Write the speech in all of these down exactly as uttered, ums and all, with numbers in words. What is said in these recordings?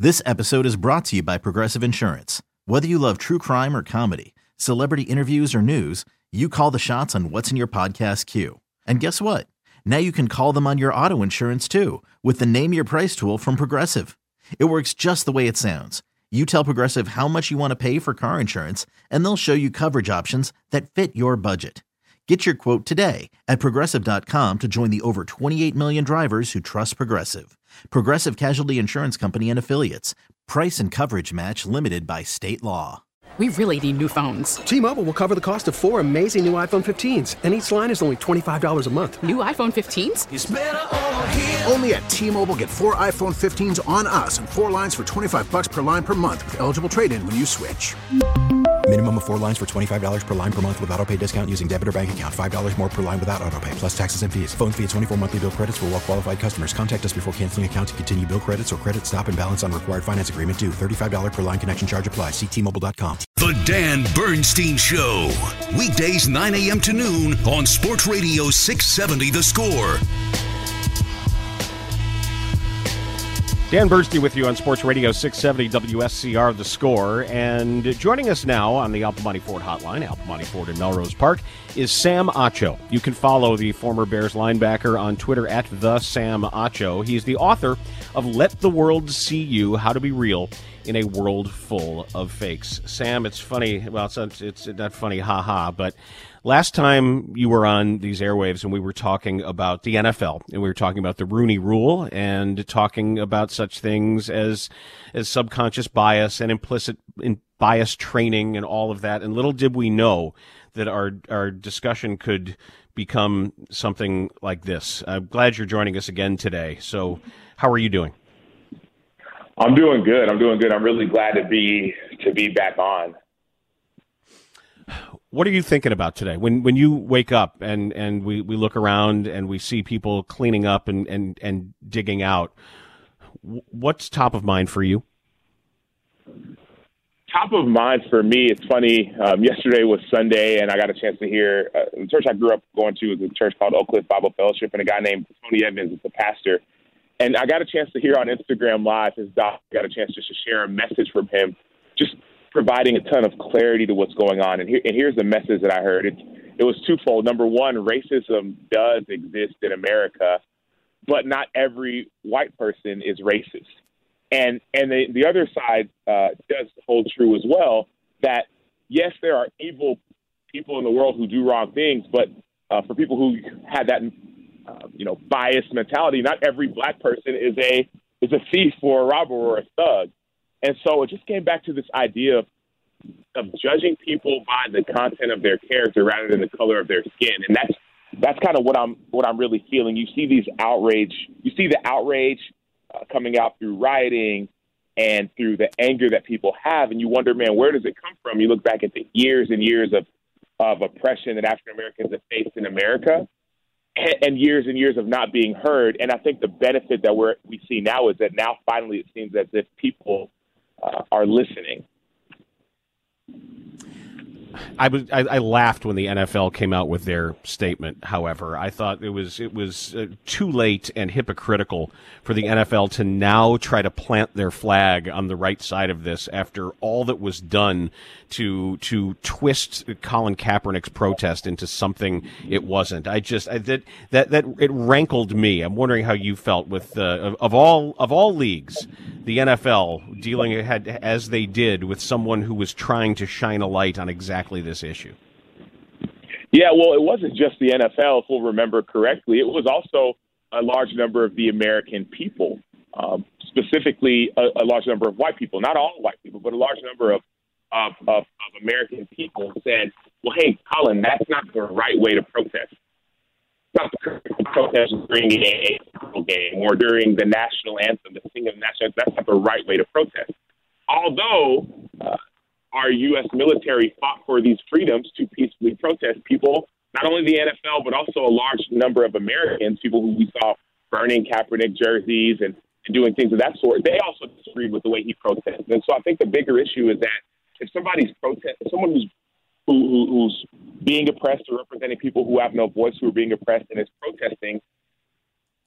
This episode is brought to you by Progressive Insurance. Whether you love true crime or comedy, celebrity interviews or news, you call the shots on what's in your podcast queue. And guess what? Now you can call them on your auto insurance too with the Name Your Price tool from Progressive. It works just the way it sounds. You tell Progressive how much you want to pay for car insurance, and they'll show you coverage options that fit your budget. Get your quote today at Progressive dot com to join the over twenty-eight million drivers who trust Progressive. Progressive Casualty Insurance Company and Affiliates. Price and coverage match limited by state law. We really need new phones. T-Mobile will cover the cost of four amazing new iPhone fifteens, and each line is only twenty-five dollars a month. New iPhone fifteens? It's better over here. Only at T-Mobile, get four iPhone fifteens on us and four lines for twenty-five bucks per line per month with eligible trade-in when you switch. Minimum of four lines for twenty-five dollars per line per month with autopay discount using debit or bank account. five dollars more per line without autopay, plus taxes and fees. Phone fee at twenty-four monthly bill credits for well-qualified customers. Contact us before canceling account to continue bill credits or credit stop and balance on required finance agreement due. thirty-five dollars per line connection charge applies. See T Mobile dot com. The Dan Bernstein Show. Weekdays nine a.m. to noon on Sports Radio six seventy The Score. Dan Bernstein with you on Sports Radio six seventy W S C R The Score. And joining us now on the Al Piemonte Ford hotline, Al Piemonte Ford in Melrose Park, is Sam Acho. You can follow the former Bears linebacker on Twitter at the Sam Acho. He's the author of Let the World See You, How to Be Real in a World Full of Fakes. Sam, it's funny. Well, it's not, it's not funny, ha-ha, but last time you were on these airwaves and we were talking about the N F L, and we were talking about the Rooney Rule and talking about such things as as subconscious bias and implicit in bias training and all of that. And little did we know that our our discussion could become something like this. I'm glad you're joining us again today. So how are you doing? I'm doing good. I'm doing good. I'm really glad to be to be back on. What are you thinking about today? When when you wake up and, and we, we look around and we see people cleaning up and, and, and digging out, what's top of mind for you? Top of mind for me, it's funny, um, yesterday was Sunday, and I got a chance to hear, uh, the church I grew up going to is a church called Oak Cliff Bible Fellowship, and a guy named Tony Evans is the pastor. And I got a chance to hear on Instagram Live, his doc got a chance just to share a message from him, just providing a ton of clarity to what's going on. And, here, and here's the message that I heard. It, it was twofold. Number one, racism does exist in America, but not every white person is racist. And and the, the other side uh, does hold true as well, that, yes, there are evil people in the world who do wrong things, but uh, for people who have that uh, you know, biased mentality, not every black person is a is a thief or a robber or a thug. And so it just came back to this idea of, of judging people by the content of their character rather than the color of their skin. And that's that's kind of what I'm what I'm really feeling. You see these outrage, you see the outrage uh, coming out through rioting and through the anger that people have, and you wonder, man, where does it come from? You look back at the years and years of of oppression that African Americans have faced in America, and, and years and years of not being heard. And I think the benefit that we're we see now is that now finally it seems as if people Uh, are listening. I was I, I laughed when the N F L came out with their statement. However, I thought it was it was uh, too late and hypocritical for the N F L to now try to plant their flag on the right side of this after all that was done to to twist Colin Kaepernick's protest into something it wasn't. I just I, that that that it rankled me. I'm wondering how you felt with uh, of, of all of all leagues, the N F L dealing had as they did with someone who was trying to shine a light on exactly this issue. Yeah, well, it wasn't just the N F L, if we'll remember correctly. It was also a large number of the American people, um, specifically a, a large number of white people. Not all white people, but a large number of of, of, of American people said, well, hey, Colin, that's not the right way to protest. It's not the correct way to protest during a football game or during the national anthem, the singing of the national anthem. That's not the right way to protest. Although uh, our U S military fought for these freedoms to peacefully protest, people, not only the N F L, but also a large number of Americans, people who we saw burning Kaepernick jerseys and, and doing things of that sort, they also disagreed with the way he protested. And so I think the bigger issue is that if somebody's protest, if someone who's who, who, who's being oppressed or representing people who have no voice, who are being oppressed and is protesting,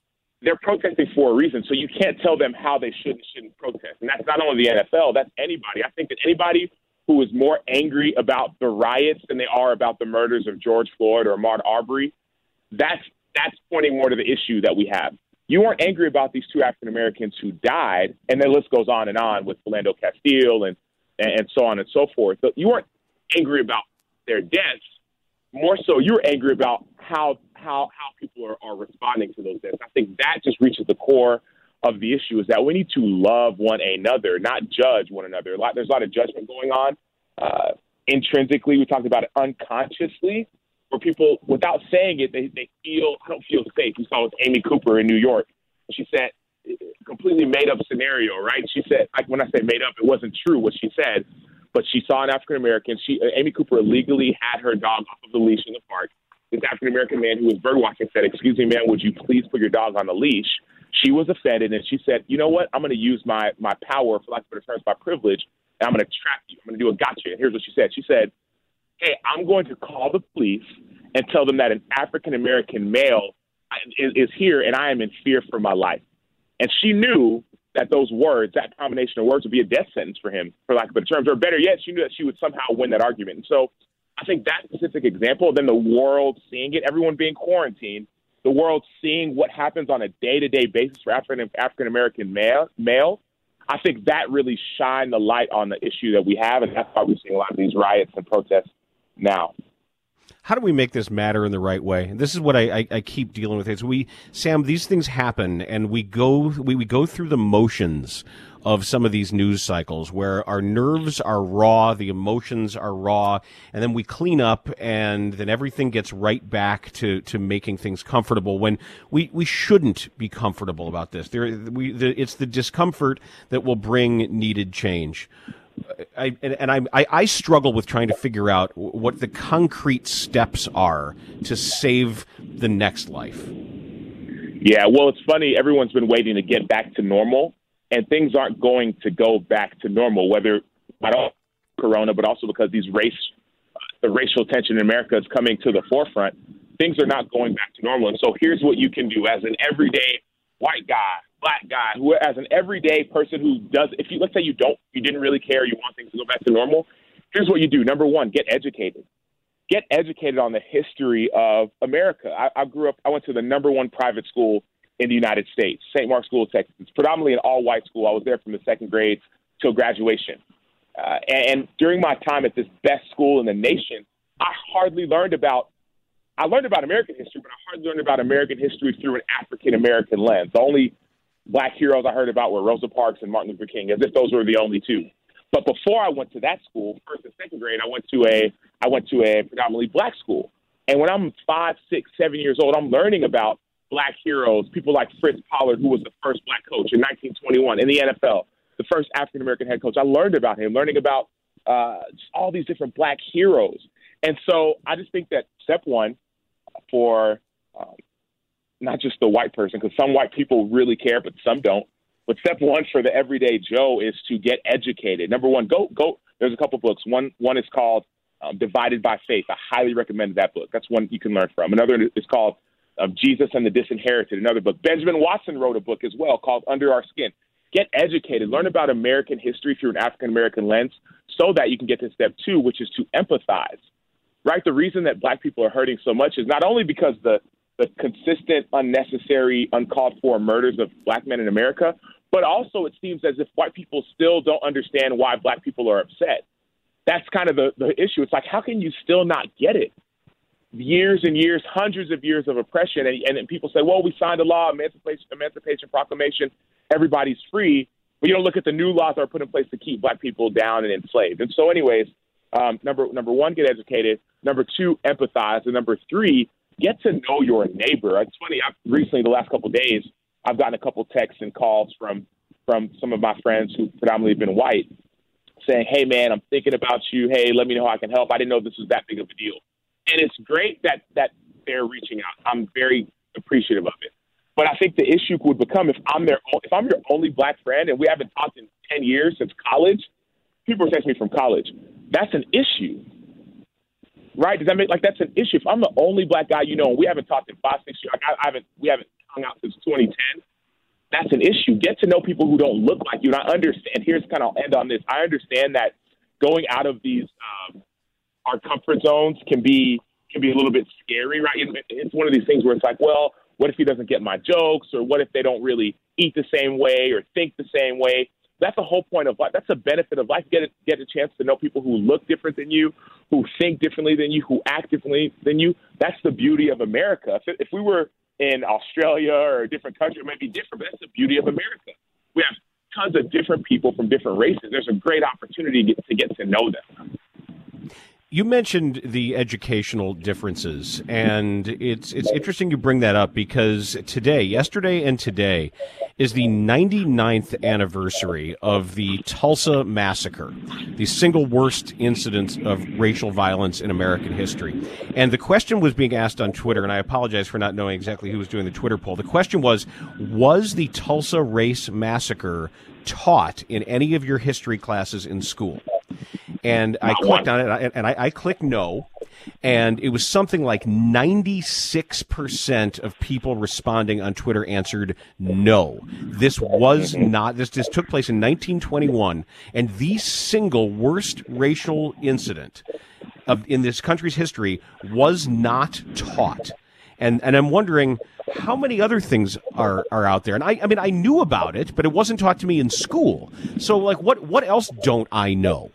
they're protesting for a reason, so you can't tell them how they should and shouldn't protest. And that's not only the N F L, that's anybody. I think that anybody who is more angry about the riots than they are about the murders of George Floyd or Ahmaud Arbery, that's that's pointing more to the issue that we have. You weren't angry about these two African Americans who died, and the list goes on and on with Philando Castile and, and so on and so forth. But you weren't angry about their deaths. More so, you're angry about how how how people are, are responding to those deaths. I think that just reaches the core of the issue, is that we need to love one another, not judge one another. A lot, there's a lot of judgment going on uh, intrinsically. We talked about it unconsciously, where people, without saying it, they, they feel, I don't feel safe. We saw with Amy Cooper in New York. She said, completely made up scenario, right? She said, like, when I say made up, it wasn't true what she said, but she saw an African American. She, Amy Cooper illegally had her dog off of the leash in the park. This African American man who was bird watching said, "Excuse me, man, would you please put your dog on the leash?" She was offended, and she said, "You know what? I'm going to use my my power, for lack of better terms, my privilege, and I'm going to trap you. I'm going to do a gotcha." And here's what she said. She said, "Hey, I'm going to call the police and tell them that an African American male is, is here, and I am in fear for my life." And she knew that those words, that combination of words, would be a death sentence for him, for lack of better terms. Or better yet, she knew that she would somehow win that argument. And so I think that specific example, then the world seeing it, everyone being quarantined, the world seeing what happens on a day-to-day basis for African African American male, male, I think that really shined the light on the issue that we have, and that's why we're seeing a lot of these riots and protests now. How do we make this matter in the right way? This is what I, I, I keep dealing with. Is we, Sam, these things happen, and we go we, we go through the motions of some of these news cycles where our nerves are raw, the emotions are raw, and then we clean up, and then everything gets right back to, to making things comfortable when we, we shouldn't be comfortable about this. There, we, the, it's the discomfort that will bring needed change. I, and, and I, I struggle with trying to figure out what the concrete steps are to save the next life. Yeah, well, it's funny. Everyone's been waiting to get back to normal, and things aren't going to go back to normal, whether not all Corona, but also because these race, the racial tension in America is coming to the forefront. Things are not going back to normal. And so here's what you can do as an everyday white guy, black guy, who as an everyday person who does, if you, let's say you don't, you didn't really care, you want things to go back to normal, here's what you do. Number one, get educated. Get educated on the history of America. I, I grew up, I went to the number one private school in the United States, Saint Mark's School of Texas. It's predominantly an all-white school. I was there from the second grade till graduation. Uh, and, and during my time at this best school in the nation, I hardly learned about I learned about American history, but I hardly learned about American history through an African-American lens. The only black heroes I heard about were Rosa Parks and Martin Luther King, as if those were the only two. But before I went to that school, first and second grade, I went to a I went to a predominantly black school. And when I'm five, six, seven years old, I'm learning about black heroes, people like Fritz Pollard, who was the first black coach in nineteen twenty-one in the N F L, the first African-American head coach. I learned about him, learning about uh, all these different black heroes. And so I just think that step one, for um, not just the white person, because some white people really care, but some don't. But step one for the everyday Joe is to get educated. Number one, go go. There's a couple books. One one is called um, Divided by Faith. I highly recommend that book. That's one you can learn from. Another is called um, Jesus and the Disinherited. Another book. Benjamin Watson wrote a book as well called Under Our Skin. Get educated. Learn about American history through an African-American lens so that you can get to step two, which is to empathize. Right? The reason that black people are hurting so much is not only because the, the consistent, unnecessary, uncalled for murders of black men in America, but also it seems as if white people still don't understand why black people are upset. That's kind of the, the issue. It's like, how can you still not get it? Years and years, hundreds of years of oppression. And, and, and people say, well, we signed a law, Emancipation, Emancipation Proclamation, everybody's free. But you don't look at the new laws that are put in place to keep black people down and enslaved. And so anyways, Um, number number one, get educated. Number two, empathize. And number three, get to know your neighbor. It's funny. I've recently, the last couple of days, I've gotten a couple texts and calls from from some of my friends who predominantly have been white, saying, "Hey, man, I'm thinking about you. Hey, let me know how I can help. I didn't know this was that big of a deal." And it's great that that they're reaching out. I'm very appreciative of it. But I think the issue would become if I'm their if I'm your only black friend and we haven't talked in ten years since college. People are texting me from college. That's an issue, right? Does that make like that's an issue? If I'm the only black guy you know, and we haven't talked in five, six years, like I, I haven't, we haven't hung out since twenty ten, that's an issue. Get to know people who don't look like you. And I understand, here's kind of, I'll end on this. I understand that going out of these, um, our comfort zones can be, can be a little bit scary, right? It's one of these things where it's like, well, what if he doesn't get my jokes? Or what if they don't really eat the same way or think the same way? That's the whole point of life. That's a benefit of life. Get a, get a chance to know people who look different than you, who think differently than you, who act differently than you. That's the beauty of America. If, if we were in Australia or a different country, it might be different, but that's the beauty of America. We have tons of different people from different races. There's a great opportunity to get to, get to know them. You mentioned the educational differences, and it's it's interesting you bring that up because today, yesterday and today, is the ninety-ninth anniversary of the Tulsa Massacre, the single worst incident of racial violence in American history. And the question was being asked on Twitter, and I apologize for not knowing exactly who was doing the Twitter poll. The question was, was the Tulsa Race Massacre taught in any of your history classes in school? And I clicked on it, and I, I clicked no, and it was something like ninety-six percent of people responding on Twitter answered no. This was not, this, this took place in nineteen twenty-one, and the single worst racial incident of in this country's history was not taught. And and I'm wondering how many other things are, are out there. And I, I mean, I knew about it, but it wasn't taught to me in school. So, like, what, what else don't I know?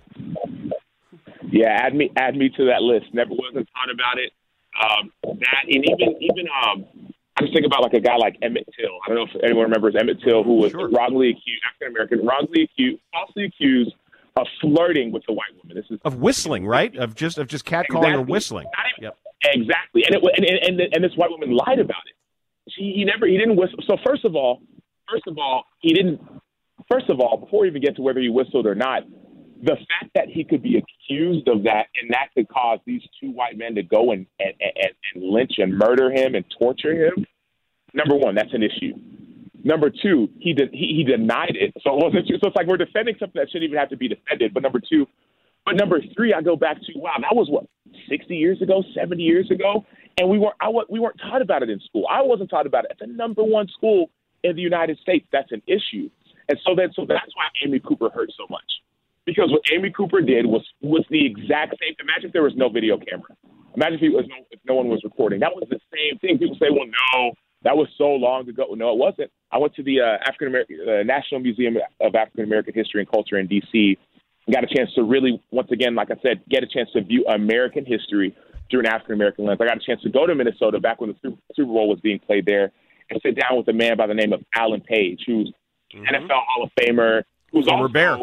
Yeah, add me add me to that list. Never wasn't taught about it. Um, that and even even um, I just think about like a guy like Emmett Till. I don't know if anyone remembers Emmett Till, who was sure. wrongly accused, African American, wrongly accused, falsely accused of flirting with the white woman. This is of whistling, right? Of just of just catcalling exactly. or whistling. Even, yep. Exactly, and it and, and and and this white woman lied about it. She he never he didn't whistle. So first of all, first of all, he didn't. First of all, before we even get to whether he whistled or not, the fact that he could be accused of that and that could cause these two white men to go and, and, and, and lynch and murder him and torture him, number one, that's an issue. Number two, he did, he, he denied it. So it wasn't true. So it's like we're defending something that shouldn't even have to be defended. But number two, but number three, I go back to, wow, that was what, sixty years ago, seventy years ago? And we weren't, I, we weren't taught about it in school. I wasn't taught about it. At the number one school in the United States, that's an issue. And so, that, so that's why Amy Cooper hurt so much. Because what Amy Cooper did was was the exact same. Imagine if there was no video camera. Imagine if, it was no, if no one was recording. That was the same thing. People say, well, no, that was so long ago. No, it wasn't. I went to the uh, African American uh, National Museum of African American History and Culture in D C and got a chance to really, once again, like I said, get a chance to view American history through an African American lens. I got a chance to go to Minnesota back when the Super, Super Bowl was being played there and sit down with a man by the name of Alan Page, who's mm-hmm. N F L Hall of Famer, who's former also Bear. Uh,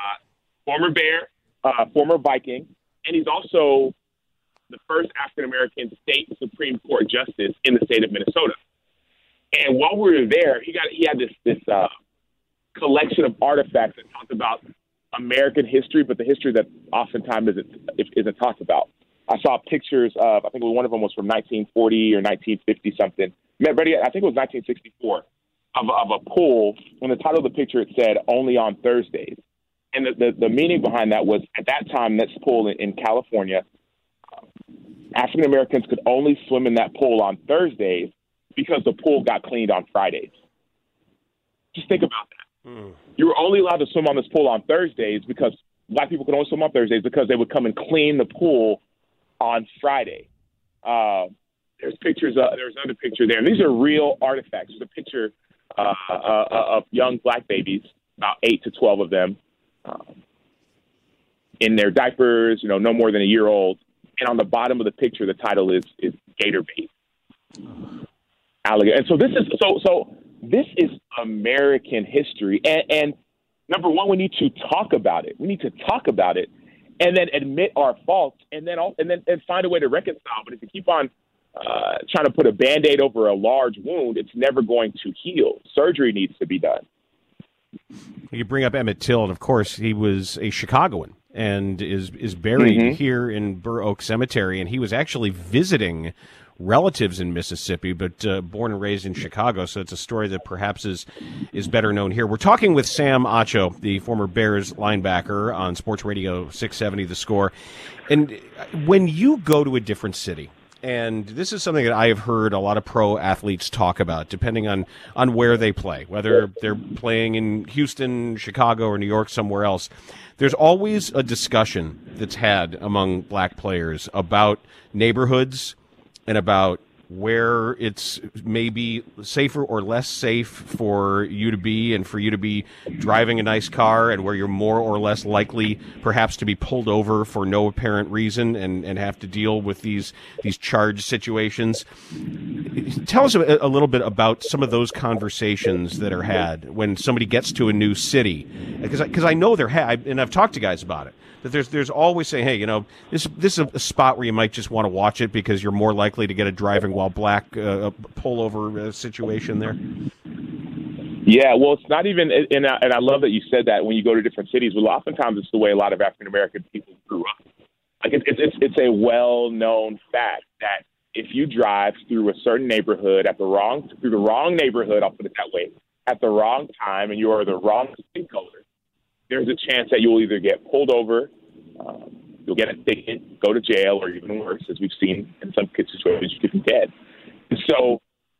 Former Bear, uh, former Viking, and he's also the first African-American state Supreme Court justice in the state of Minnesota. And while we were there, he got he had this this uh, collection of artifacts that talked about American history, but the history that oftentimes isn't isn't talked about. I saw pictures of, I think one of them was from nineteen forty or nineteen fifty something. I think it was nineteen sixty-four of, of a pool. And the title of the picture, it said, "Only on Thursdays." And the, the, the meaning behind that was, at that time, this pool in, in California, African Americans could only swim in that pool on Thursdays because the pool got cleaned on Fridays. Just think about that. Mm. You were only allowed to swim on this pool on Thursdays because black people could only swim on Thursdays because they would come and clean the pool on Friday. Uh, there's pictures. Of, there's another picture there, and these are real artifacts. There's a picture uh, uh, of young black babies, about eight to twelve of them. Um, in their diapers, you know, no more than a year old. And on the bottom of the picture, the title is is gator bait. Alligator. And so this is so so this is American history. And, and number one, we need to talk about it. We need to talk about it, and then admit our faults, and then all, and then and find a way to reconcile. But if you keep on uh, trying to put a Band-Aid over a large wound, it's never going to heal. Surgery needs to be done. You bring up Emmett Till, and of course, he was a Chicagoan and is is buried mm-hmm. here in Burr Oak Cemetery. And he was actually visiting relatives in Mississippi, but uh, born and raised in Chicago. So it's a story that perhaps is is better known here. We're talking with Sam Acho, the former Bears linebacker, on Sports Radio six seventy The Score. And when you go to a different city And this is something that I have heard a lot of pro athletes talk about, depending on, on where they play, whether they're playing in Houston, Chicago, or New York, somewhere else. There's always a discussion that's had among black players about neighborhoods and about where it's maybe safer or less safe for you to be and for you to be driving a nice car, and where you're more or less likely perhaps to be pulled over for no apparent reason and, and have to deal with these these charged situations. Tell us a, a little bit about some of those conversations that are had when somebody gets to a new city, because because I know they're had, and I've talked to guys about it. That there's there's always saying, hey, you know, this this is a spot where you might just want to watch it because you're more likely to get a driving while black uh, pullover uh, situation there. Yeah, well, it's not even, and I, and I love that you said that when you go to different cities. Well, oftentimes it's the way a lot of African American people grew up. Like it's it's it's a well-known fact that if you drive through a certain neighborhood at the wrong through the wrong neighborhood, I'll put it that way, at the wrong time, and you are the wrong skin color, there's a chance that you'll either get pulled over, um, you'll get a ticket, go to jail, or even worse, as we've seen in some situations, you could be dead. And so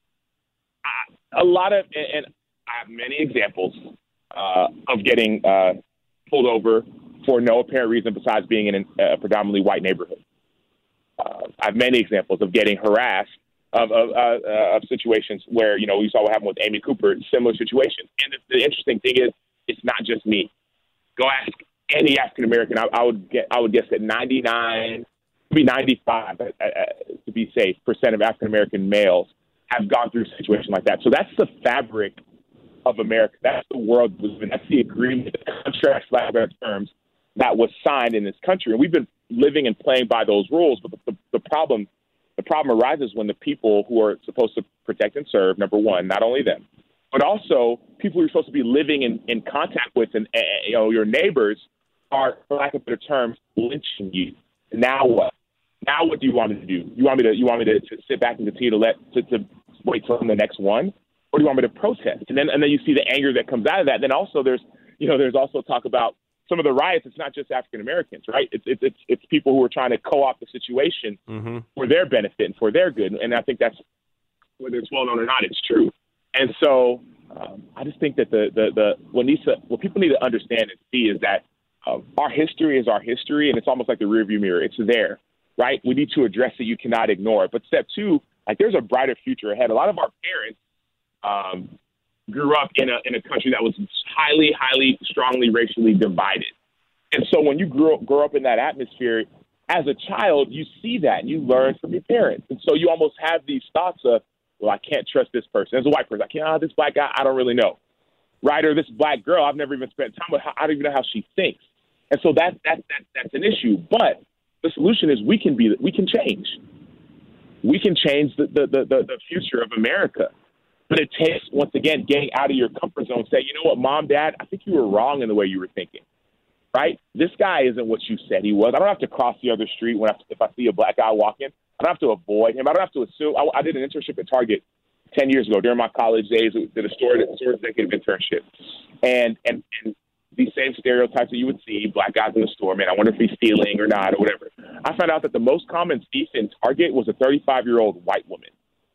uh, a lot of, and I have many examples uh, of getting uh, pulled over for no apparent reason besides being in a predominantly white neighborhood. Uh, I have many examples of getting harassed of, of, uh, of situations where, you know, we saw what happened with Amy Cooper, similar situation. And the, the interesting thing is, it's not just me. Go ask any African American. I, I would get. I would guess that ninety-nine, maybe ninety-five, uh, uh, to be safe, percent of African American males have gone through a situation like that. So that's the fabric of America. That's the world we live in. That's the agreement, the contract, for lack of better terms, that was signed in this country, and we've been living and playing by those rules. But the, the, the problem, the problem arises when the people who are supposed to protect and serve, number one, not only them, but also people you're supposed to be living in, in contact with, and uh, you know, your neighbors are, for lack of better terms, lynching you. Now what? Now what do you want me to do? You want me to you want me to, to sit back and continue to let to, to wait till the next one, or do you want me to protest? And then and then you see the anger that comes out of that. Then also there's you know there's also talk about some of the riots. It's not just African Americans, right? It's it's it's it's people who are trying to co-opt the situation mm-hmm. for their benefit and for their good. And I think that's, whether it's well known or not, it's true. And so um, I just think that the, the, the what, needs to, what people need to understand and see is that uh, our history is our history, and it's almost like the rearview mirror. It's there, right? We need to address it. You cannot ignore it. But step two, like there's a brighter future ahead. A lot of our parents um, grew up in a in a country that was highly, highly, strongly racially divided. And so when you grow, grow up in that atmosphere, as a child, you see that and you learn from your parents. And so you almost have these thoughts of, well, I can't trust this person. As a white person, I can't, oh, this black guy, I don't really know. Right? Or this black girl, I've never even spent time with her. I don't even know how she thinks. And so that, that, that that's an issue. But the solution is we can be, we can change. We can change the, the, the, the future of America. But it takes, once again, getting out of your comfort zone. Say, you know what, Mom, Dad, I think you were wrong in the way you were thinking. Right? This guy isn't what you said he was. I don't have to cross the other street when I, if I see a black guy walking. I don't have to avoid him. I don't have to assume. I, I did an internship at Target ten years ago during my college days. I did a store, store executive internship. And, and and these same stereotypes that you would see, black guys in the store, man, I wonder if he's stealing or not or whatever. I found out that the most common thief in Target was a thirty-five-year-old white woman.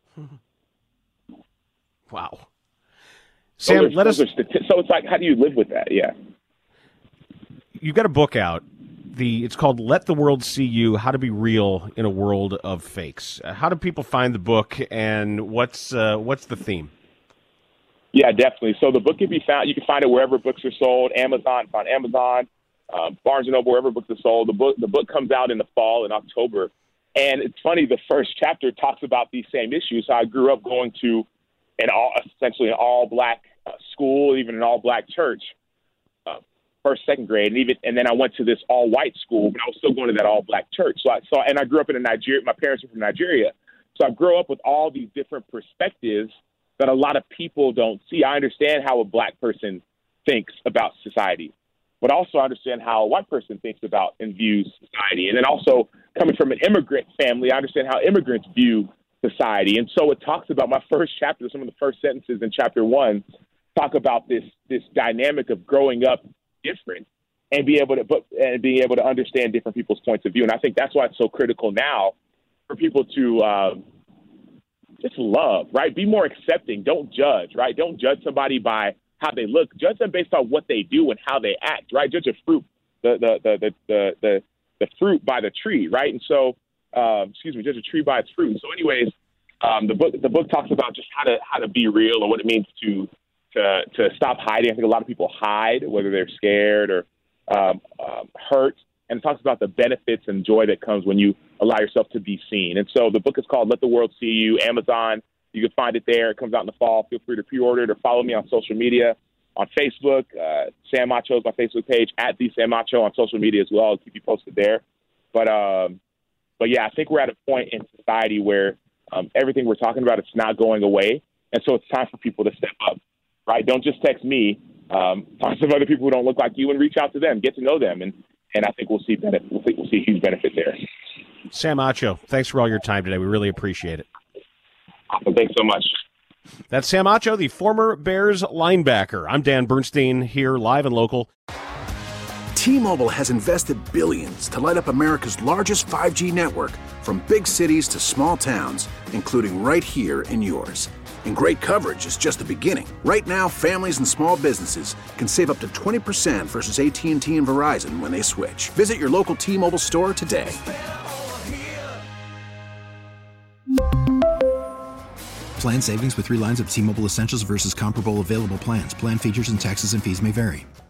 Wow. Sam, are, let us. Stati- so it's like, how do you live with that? Yeah. You've got a book out. The it's called "Let the World See You: How to Be Real in a World of Fakes." Uh, how do people find the book, and what's uh, what's the theme? Yeah, definitely. So the book can be found. You can find it wherever books are sold. Amazon, it's on Amazon, uh, Barnes and Noble, wherever books are sold. The book the book comes out in the fall in October, and it's funny. The first chapter talks about these same issues. So I grew up going to an all essentially an all black uh, school, even an all black church. First, second grade, and even and then I went to this all white school, but I was still going to that all black church. So I saw, and I grew up in a Nigeria. My parents were from Nigeria, so I grew up with all these different perspectives that a lot of people don't see. I understand how a black person thinks about society, but also I understand how a white person thinks about and views society. And then also coming from an immigrant family, I understand how immigrants view society. And so it talks about my first chapter. Some of the first sentences in chapter one talk about this this dynamic of growing up different and be able to but and being able to understand different people's points of view. And I think that's why it's so critical now for people to uh, just love, right? Be more accepting. Don't judge, right? Don't judge somebody by how they look. Judge them based on what they do and how they act, right? Judge a fruit, the the the the the, the, the fruit by the tree, right? And so, uh, excuse me, judge a tree by its fruit. So, anyways, um, the book the book talks about just how to how to be real or what it means to to to stop hiding. I think a lot of people hide, whether they're scared or um, um, hurt. And it talks about the benefits and joy that comes when you allow yourself to be seen. And so the book is called Let the World See You. Amazon, you can find it there. It comes out in the fall. Feel free to pre-order it or follow me on social media. On Facebook, uh, Sam Acho is my Facebook page, at the Sam Acho on social media as well. I'll keep you posted there. But, um, but yeah, I think we're at a point in society where um, everything we're talking about, it's not going away. And so it's time for people to step up, right? Don't just text me. Um, talk to some other people who don't look like you and reach out to them. Get to know them. And And I think we'll see benefit. We'll see, we'll see huge benefit there. Sam Acho, thanks for all your time today. We really appreciate it. Awesome. Thanks so much. That's Sam Acho, the former Bears linebacker. I'm Dan Bernstein here, live and local. T-Mobile has invested billions to light up America's largest five G network, from big cities to small towns, including right here in yours. And great coverage is just the beginning. Right now, families and small businesses can save up to twenty percent versus A T and T and Verizon when they switch. Visit your local T-Mobile store today. Plan savings with three lines of T-Mobile Essentials versus comparable available plans. Plan features and taxes and fees may vary.